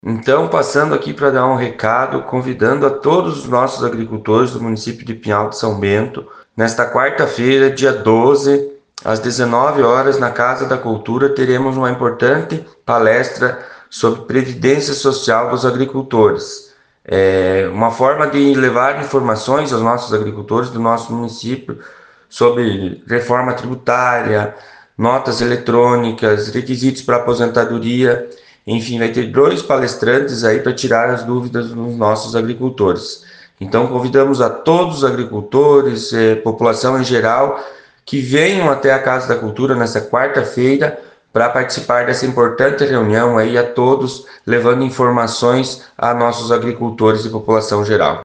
Então, passando aqui para dar um recado, convidando a todos os nossos agricultores do município de Pinhal de São Bento, nesta quarta-feira, dia 12, às 19 horas, na Casa da Cultura, teremos uma importante palestra sobre previdência social dos agricultores. É uma forma de levar informações aos nossos agricultores do nosso município sobre reforma tributária, notas eletrônicas, requisitos para aposentadoria. Enfim, vai ter dois palestrantes aí para tirar as dúvidas dos nossos agricultores. Então, convidamos a todos os agricultores, população em geral, que venham até a Casa da Cultura nesta quarta-feira para participar dessa importante reunião aí a todos, levando informações a nossos agricultores e população geral.